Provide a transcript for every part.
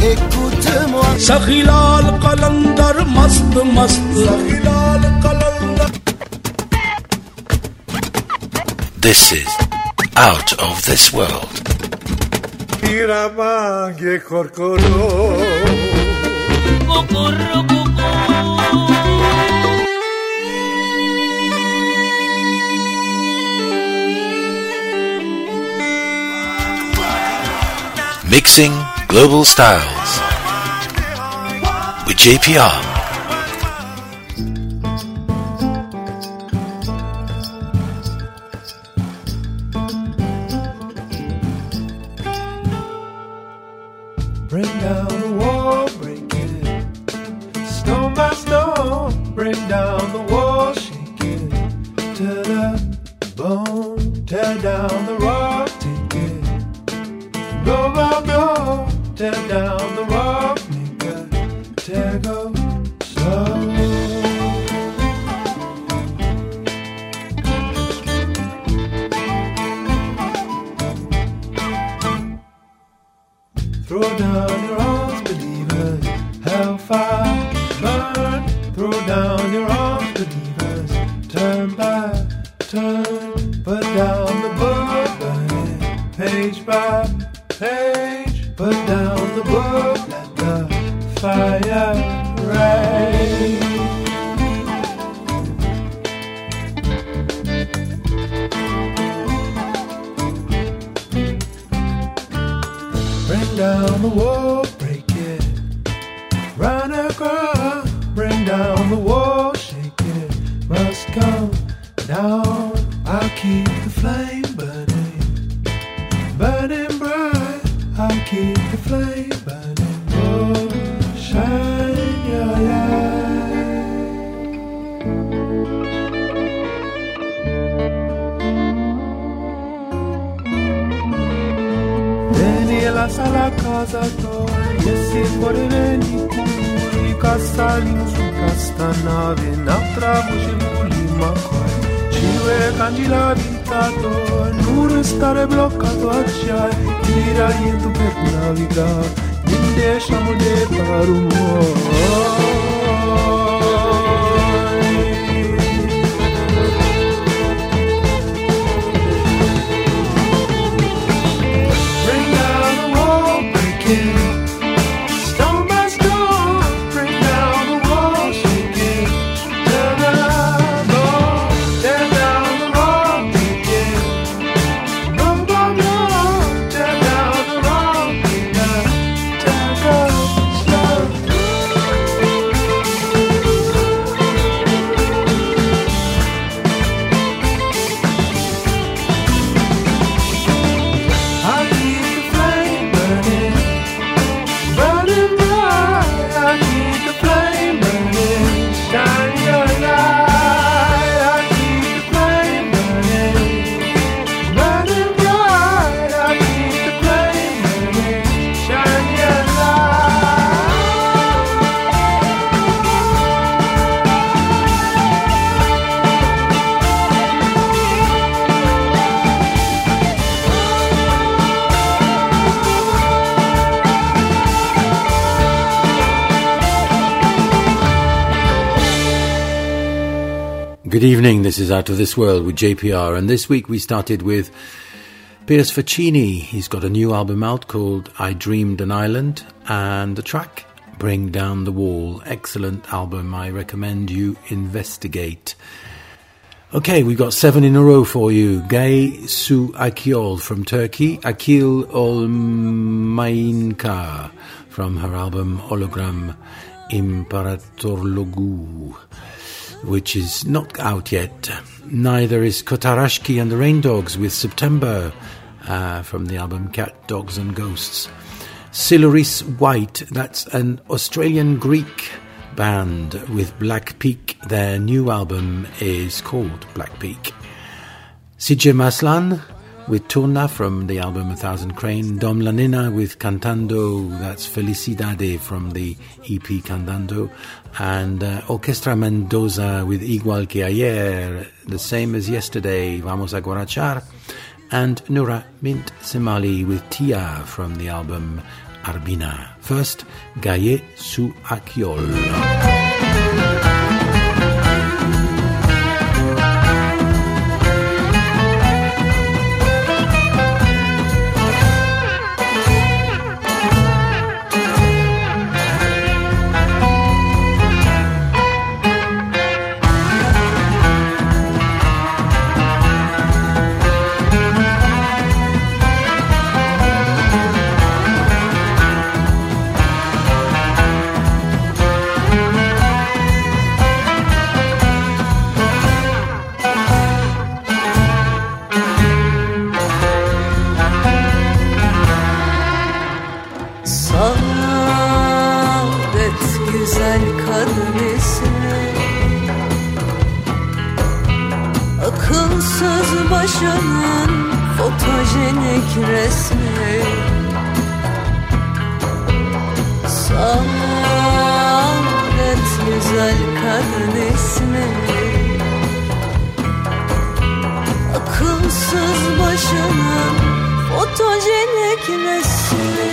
écoute-moi. Sakhilal Qalandar mast mast. Sakhilal Qalandar. This is Out of This World. Iramange korkoro. Kokorro koko. Mixing Global Styles with JPR. Bring down the wall, break it. Stone by stone, bring down the wall, shake it to the bone. Tear down the rock, take it. Blow by blow, tear down the rock, make a tear go slow. Throw down your arms, believers, hellfire burn. Throw down your arms, believers, turn by turn. Put down the book, burning page by page. Put down the book, let the fire rage. Bring down the wall, break it. Run across, bring down the wall, shake it. Must come down. I'll keep the flame burning, burning bright. I'll keep the flame burning. Oh, shine your light. Veni la sala casa tua, e si fuori veni curi, cassalino su castanave, n'altra voce puli ma qua. Cive cangi la vita tua, non restare bloccato a ciai, tira niente per navigare, non lasciamo di fare un Good evening, this is Out of This World with JPR, and this week we started with Piers Faccini. He's got a new album out called I Dreamed an Island, and the track Bring Down the Wall. Excellent album, I recommend you investigate. Okay, we've got 7 in a row for you. Gay Su Akyol from Turkey, Akil Olmainka from her album Hologram Imparatorlogu, which is not out yet. Neither is Kotarashki and the Rain Dogs with September from the album Cat, Dogs and Ghosts. Siluris White, that's an Australian-Greek band with Black Peak. Their new album is called Black Peak. CJ Maslan with Turna from the album A Thousand Crane. Dom Lanina with Cantando, that's Felicidade from the EP Cantando. And Orquestra Mendoza with Igual que Ayer, the same as yesterday, Vamos a Guarachar. And Nura Mint Semali with Tia from the album Arbina. First, Gaye su Akyol. Akılsız başının fotojenik resmi, saadet güzel kadın ismi. Akılsız başının fotojenik resmi.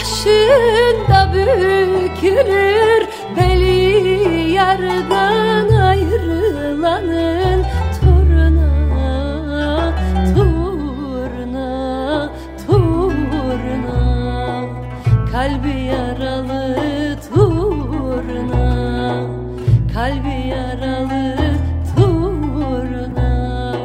başında bükülür, beli yerden ayrılanın turna, turna, turna, kalbi yaralı turna, kalbi yaralı turna.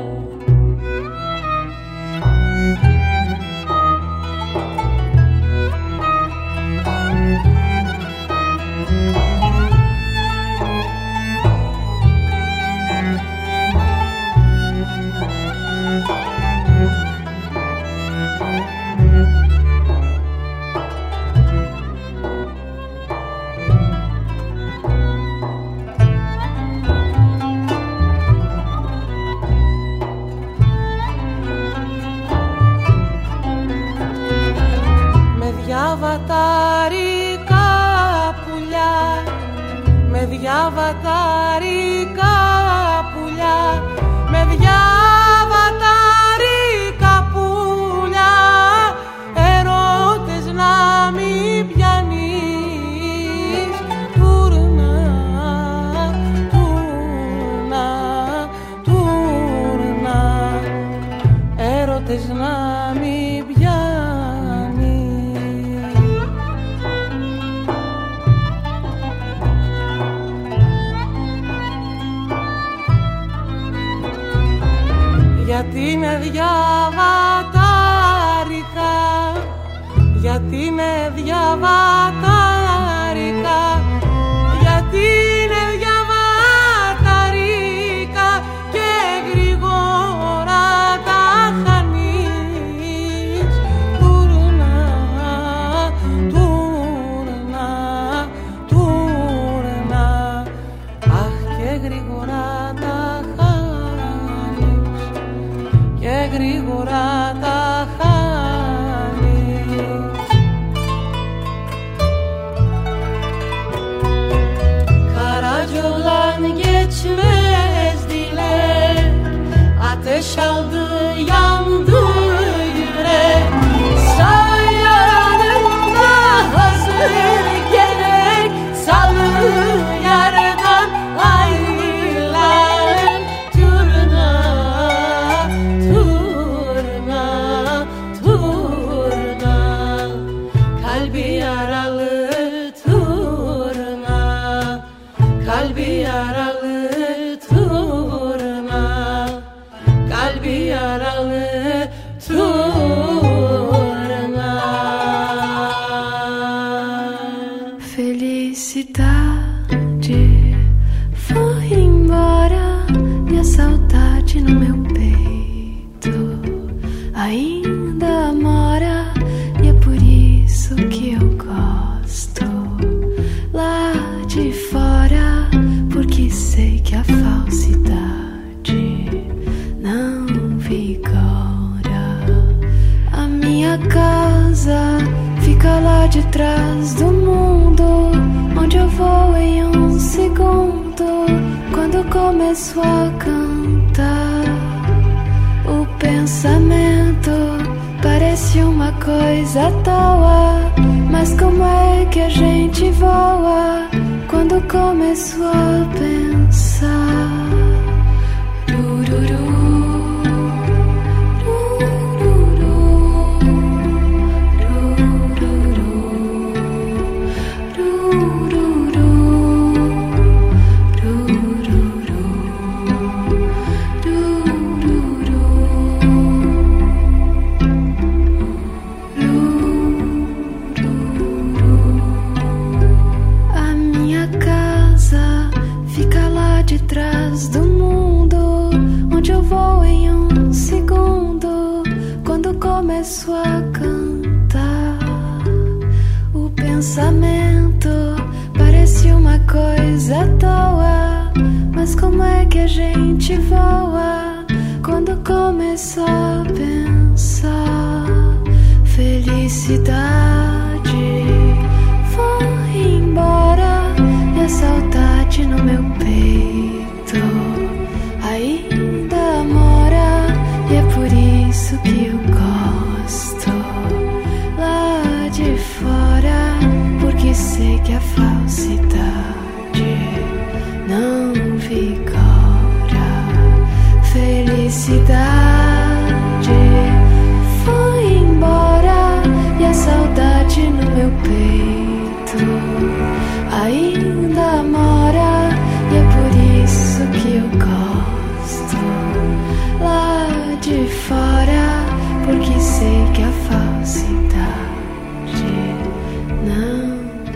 Διαβατάρικα πουλιά, με διαβατάρικα πουλιά, με διαβατάρικα πουλιά, ερώτες να μην πιάνεις, τουρνά, τουρνά, τουρνά, ερώτες να μην πιάνεις. Γιατί είναι διαβατάρικα, γιατί είναι διαβατάρικα, γιατί είναι διαβατάρικα και γρήγορα τα χάνεις. Τουρνά, τουρνά, τουρνά, αχ και γρήγορα τα και γρήγορα τα χάνεις. Karacaoğlan geçmez dile, ateş aldı yandı yürek, sayanında hazır gerek, salı yardan ayrılan turna, turna, turna, kalbi yaralı turna, kalbi yaralı turna, kalbi yaralı turna. Felicidade foi embora e a saudade no meu peito ainda mora, e é por isso que eu gosto lá de fora, porque sei que a falsidade não vigora. A minha casa fica lá de trás do mundo, onde eu vou em um segundo quando começo a cantar. O pensamento parece uma coisa à toa, mas como é que a gente voa quando começo a pensar? Dururu. Começo a cantar. O pensamento parece uma coisa à toa, mas como é que a gente voa quando começa a pensar? Felicidade foi embora e a saudade no meu peito ainda mora, e é por isso que eu gosto lá de fora. cidade foi embora e a saudade no meu peito ainda mora, e é por isso que eu gosto lá de fora, porque sei que a falsidade não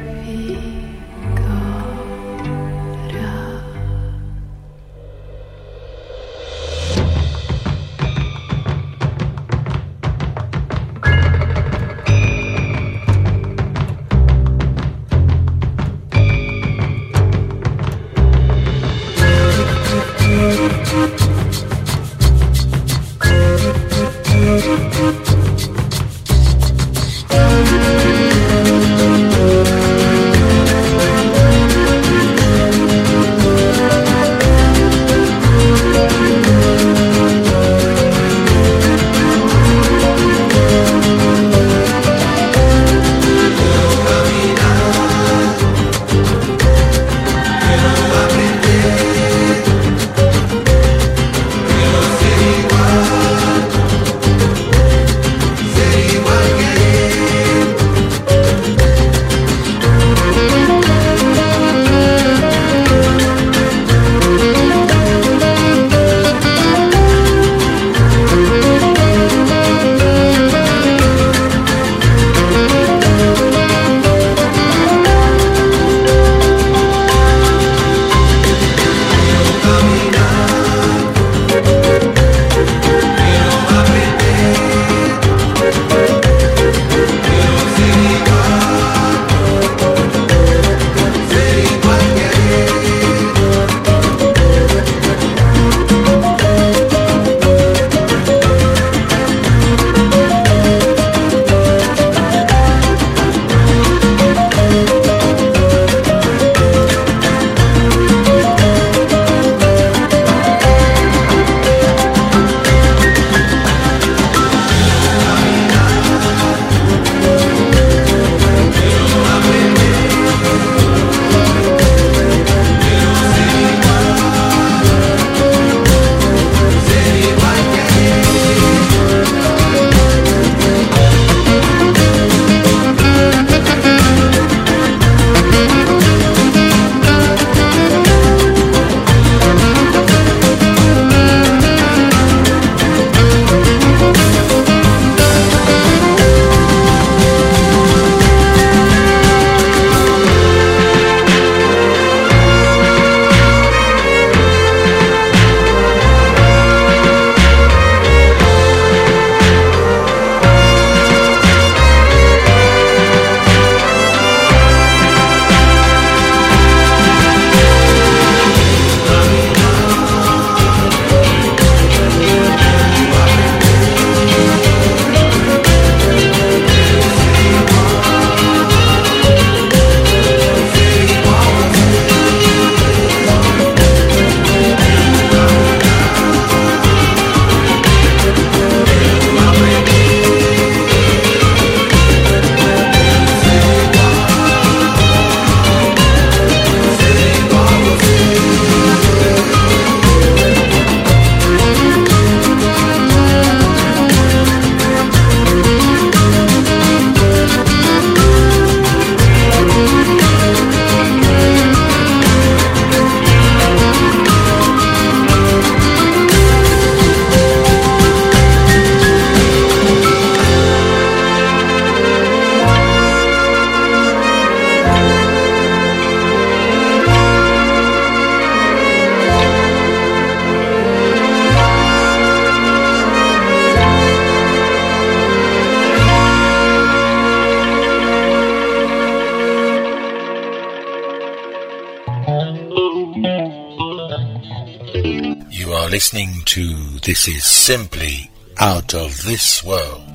You are listening to This Is Simply Out of This World.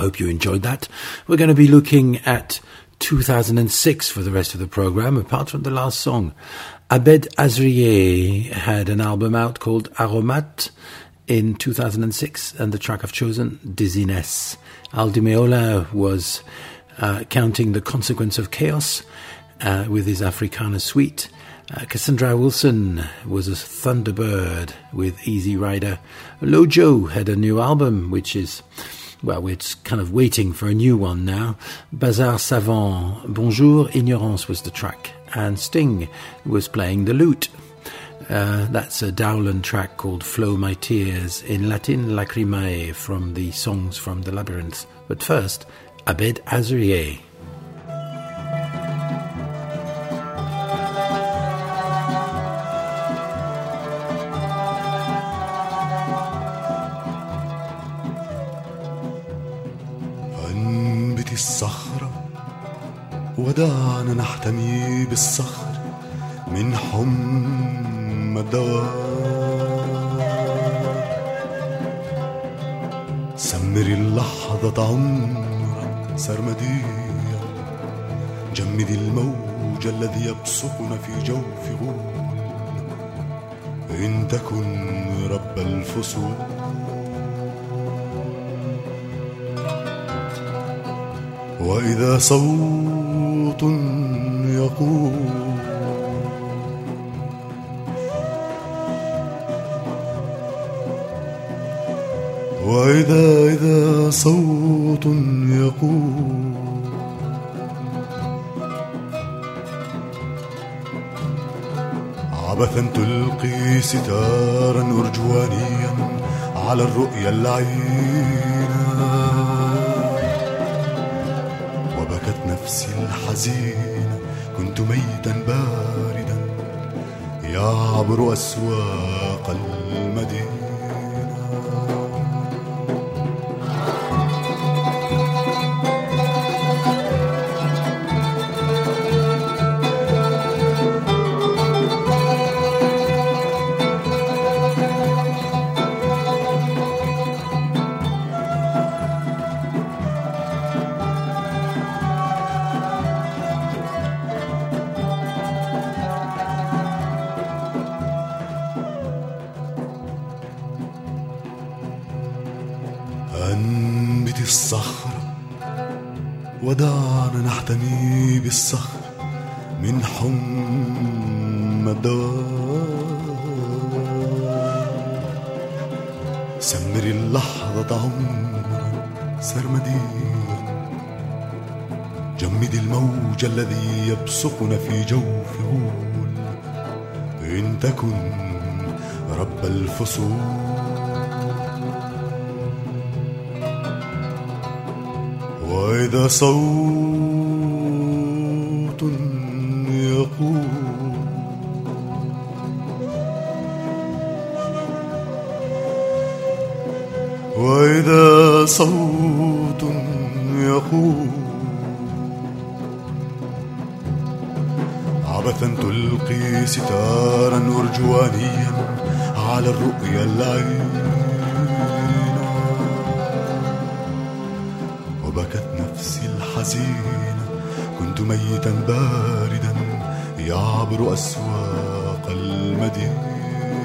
hope you enjoyed that. We're going to be looking at 2006 for the rest of the program, apart from the last song. Abed Azrieh had an album out called Aromat in 2006, and the track I've chosen, Dizziness. Al Di Meola was counting the consequence of chaos with his Africana suite. Cassandra Wilson was a Thunderbird with Easy Rider. Lojo had a new album, which is, well, we're kind of waiting for a new one now. Bazar Savant, Bonjour Ignorance was the track. And Sting was playing the lute. That's a Dowland track called Flow My Tears, in Latin Lacrimae, from the Songs from the Labyrinth. But first, Abed Azrieh. أنبت الصخرة ودعنا نحتمي بالصخر من حمى الدوار. سمر اللحظة عمرا سرمديا، جمد الموج الذي يبصقنا في جوف غول، إن تكن رب الفصول. وإذا صوت يقول وإذا صوت يقول عبثا تلقي ستارا أرجوانيا على الرؤيا اللعينة، وبكت نفسي الحزينة، كنت ميتا باردا يعبر أسواق المدينة. أنبت الصخرة ودعنا نحتمي بالصخر من حمى الدوار. سمر اللحظة عمرا سرمديا، جمد الموج الذي يبصقنا في جوف غول، إن تكن رب الفصول. وإذا صوت يقول وإذا صوت يقول عبثا تلقي ستارا أرجوانيا على الرؤيا اللعينة، وبكت نفسي الحزينة، كنت ميتا باردا يعبر أسواق المدينة.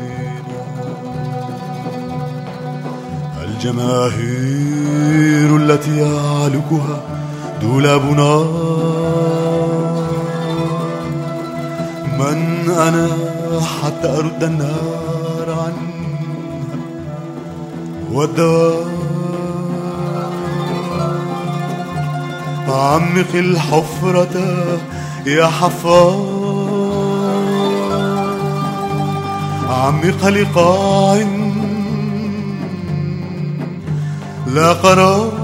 الجماهير التي يعلقها دولاب نار، من أنا حتى أرد النار عنها والدوار. عمق الحفرة يا حفار، عمق لقاع لا قرار.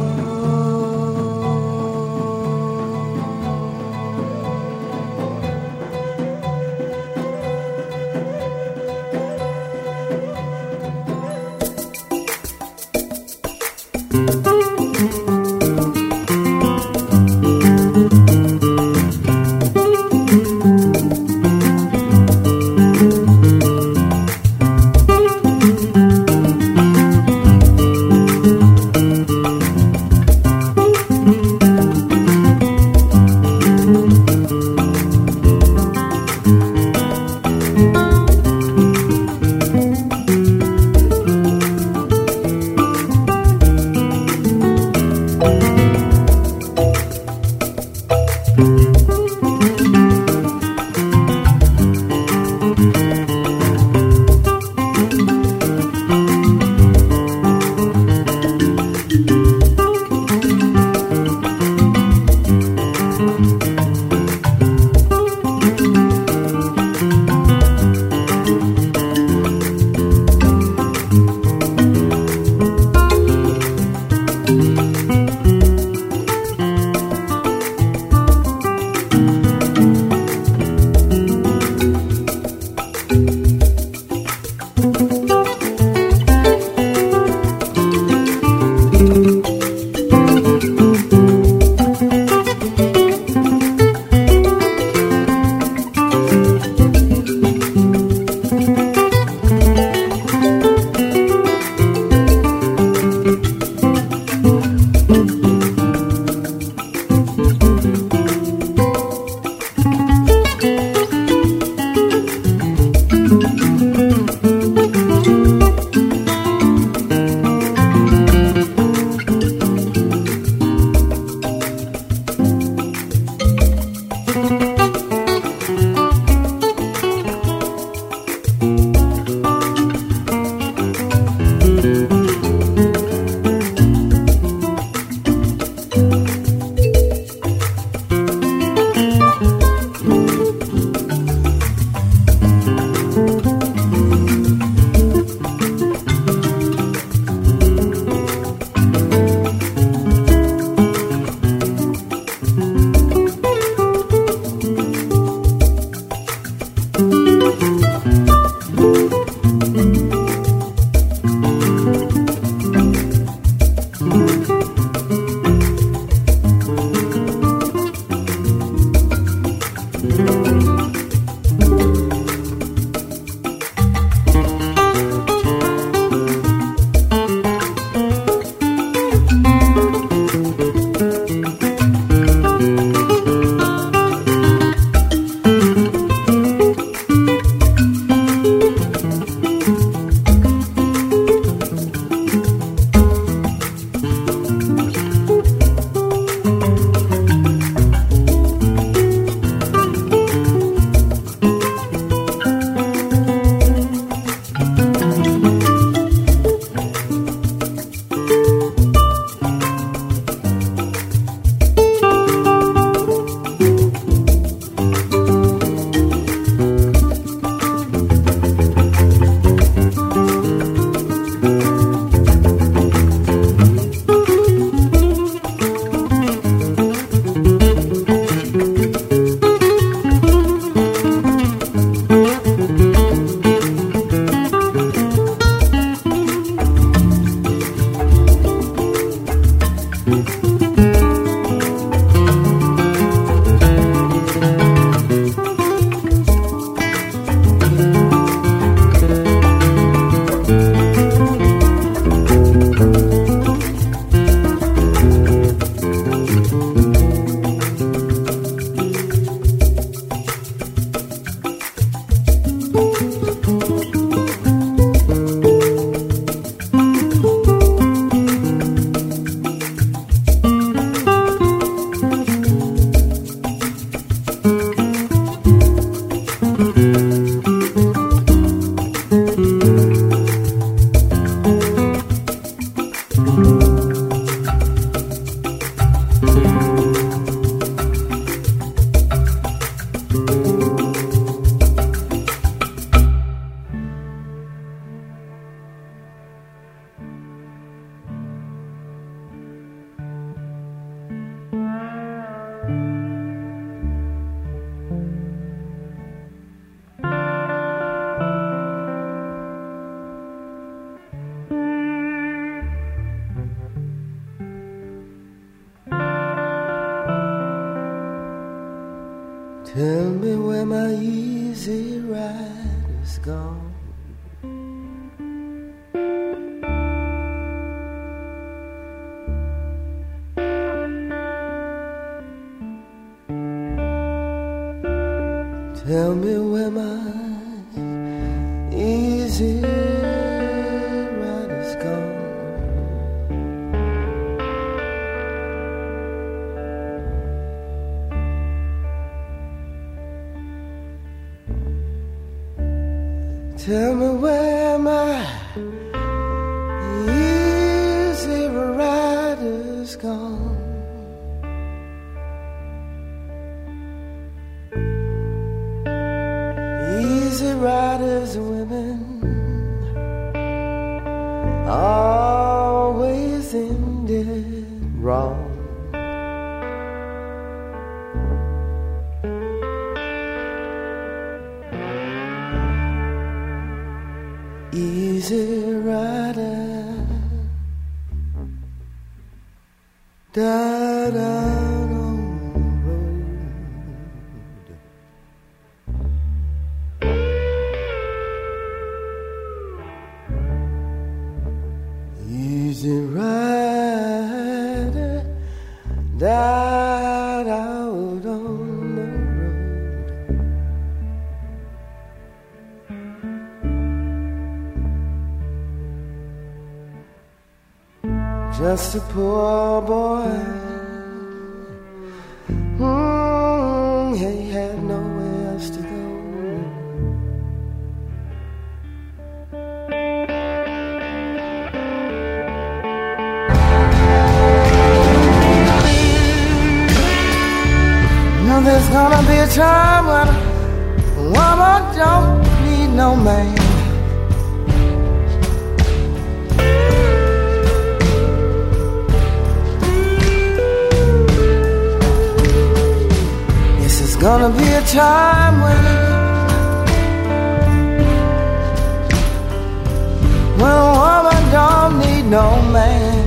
where my easy rider's gone. Tell me where my easy rider's gone. Tell me where my easy rider's gone. Easy riders, women, always ended wrong. Easy rider died out on the road. Easy rider died out on the road. Just a poor boy, he had nowhere else to go. Now there's gonna be a time when a woman don't need no man. Gonna be a time when a woman don't need no man.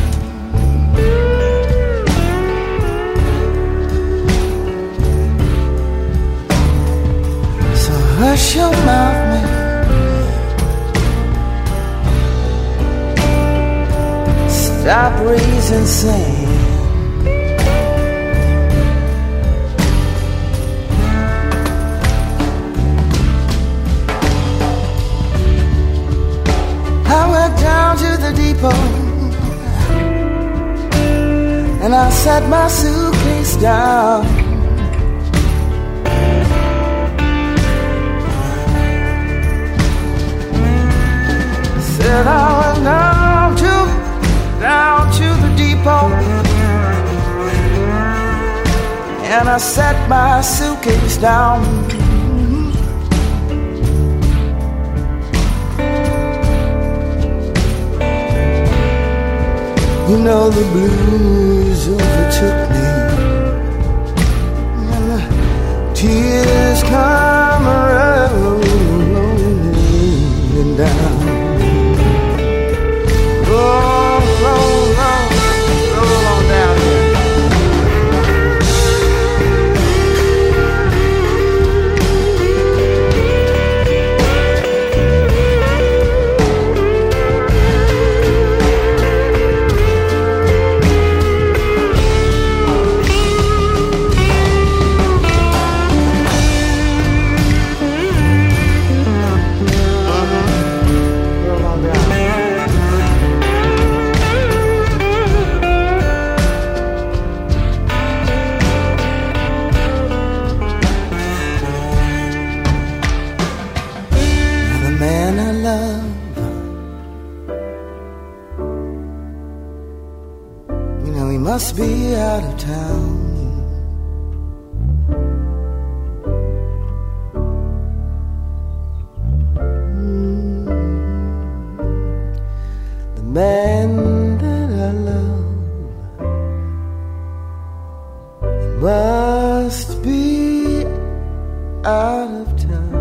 So hush your mouth, man. Stop raising sand. I went down to the depot and I set my suitcase down. Said I went down to the depot and I set my suitcase down. You know the blues overtook me and the tears come rolling down. Roll on down here. Must be out of town. The man that I love, he must be out of town.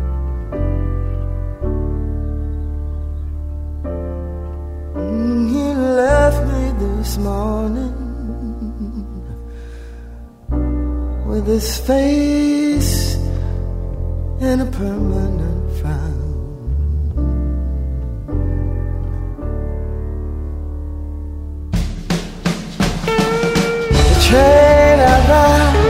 He left me this morning with his face and a permanent frown. The train I ride,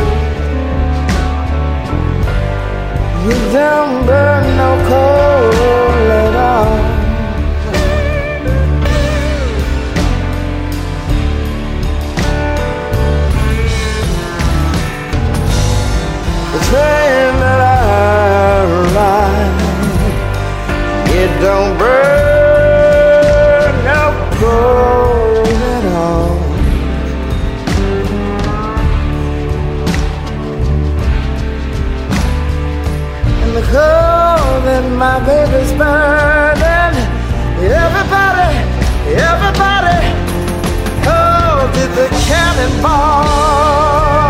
you don't burn no coal at all. The train that I ride, it don't burn no coal at all. And the coal that my baby's burning, everybody, oh, did the cannonball.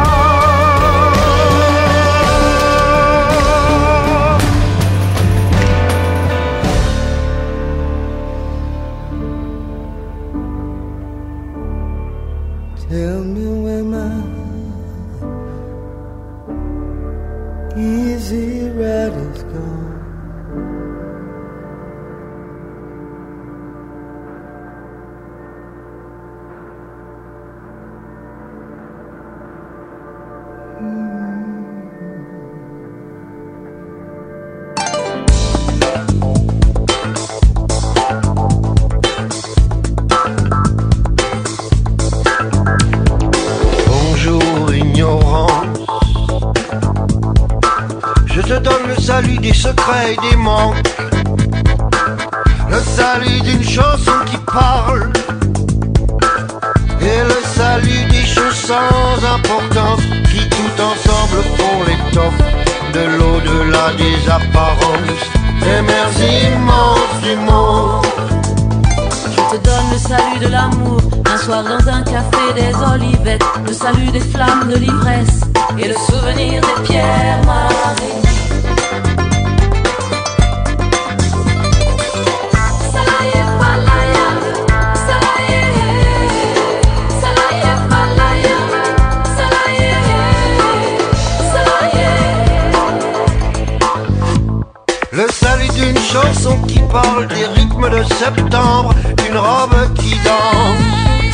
Tell me where my easy ride is gone. Salut des secrets et des manques, le salut d'une chanson qui parle, et le salut des choses sans importance qui tout ensemble font l'étoffe de l'au-delà des apparences, les mers immenses du monde. Je te donne le salut de l'amour, un soir dans un café des Olivettes, le salut des flammes de l'ivresse et le souvenir des pierres marines. Le salut d'une chanson qui parle des rythmes de septembre, d'une robe qui danse.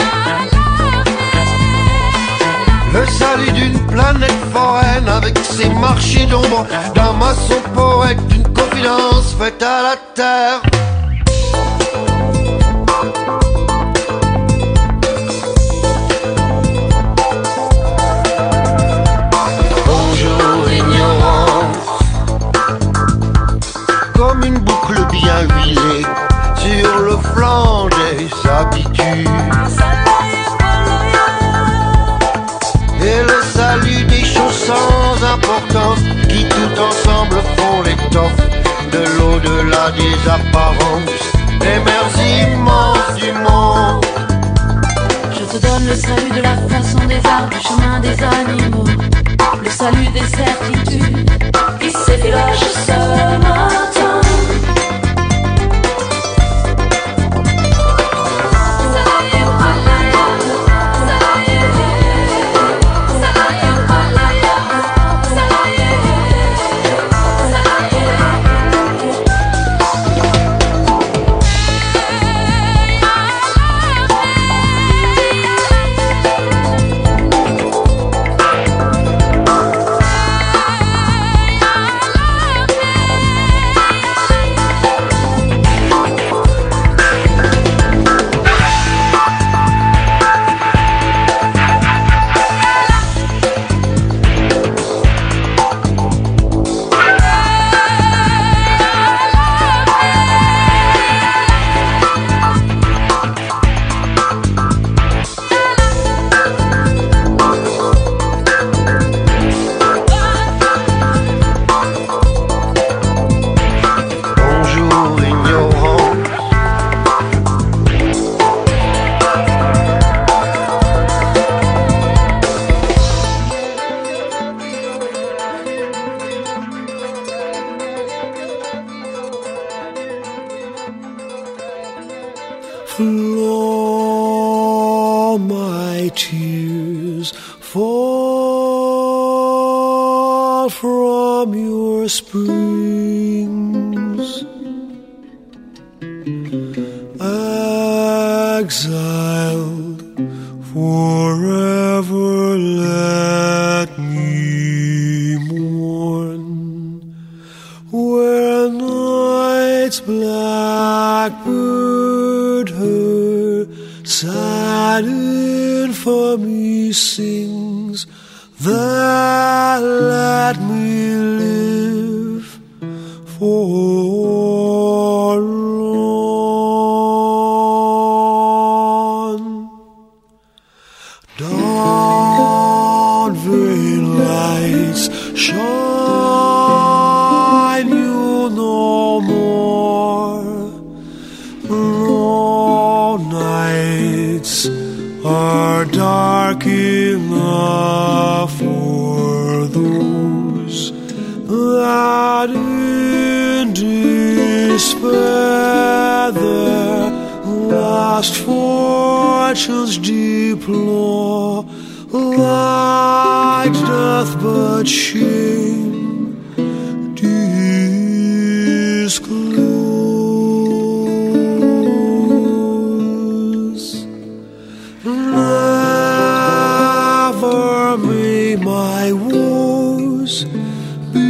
Le salut d'une planète foraine avec ses marchés d'ombre, d'un maçon poète, d'une confidence faite à la terre. Bonjour ignorance, comme une boucle bien huilée sur le flanc des habitudes. Et le salut des choses sans importance qui tout ensemble font l'étoffe de l'au-delà des apparences, les mers immenses du monde. Je te donne le salut de la façon des arbres, du chemin des animaux, le salut des certitudes qui s'effilagent ce matin. All my tears fall from your spring exiled forever, let me mourn where night's blackbird her sad infamy sings, that let me live forlorn. Dawn veil lights shine you no more, long nights are dark enough for those that in despair their lost fortunes deplore. Light doth but shame disclose. Never may my woes be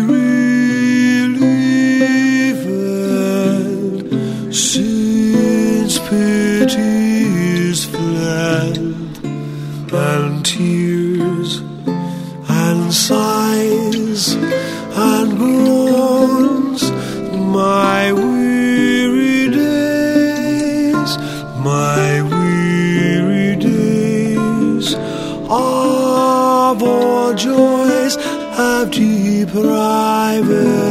relieved, since pity is fled, and tears and sighs and groans, my weary days of all joys have deprived.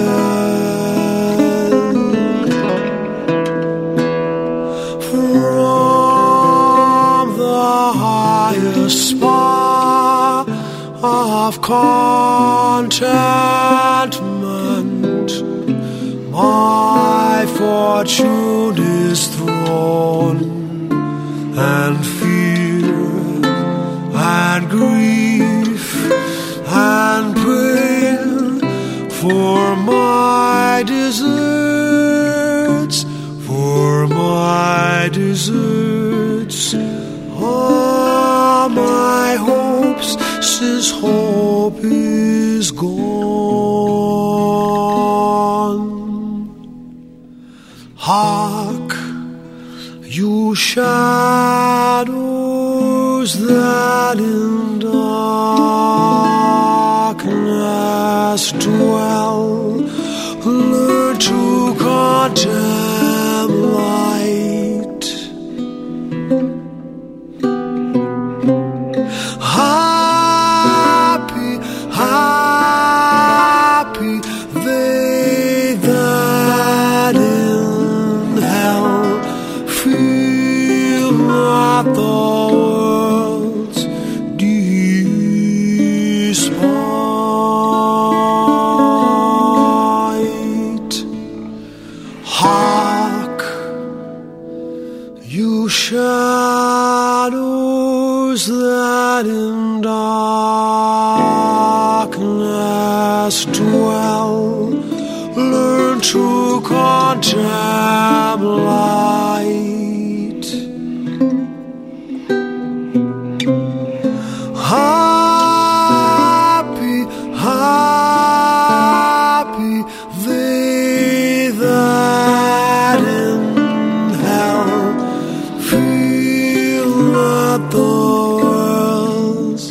From the highest spar of contentment, my fortune is thrown, and fear and grief and pain for my deserts, all my hopes, since hope is gone. Hark, you shadows that in darkness dwell, learn to contemn light. Happy, happy they that in hell feel not the world's despite. Hark, you shadows that in darkness dwell, learn to contemn light. Happy, happy they that in hell feel not the world's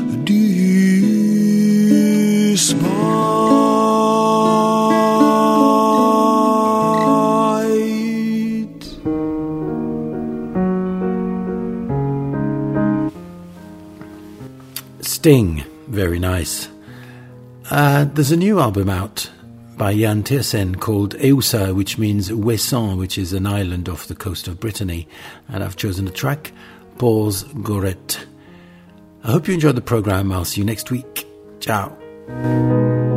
despite. Sting, very nice. There's a new album out by Jan Tiersen called Eusa, which means Ouessant, which is an island off the coast of Brittany, and I've chosen the track Pause Gorette. I hope you enjoyed the program. I'll see you next week. Ciao.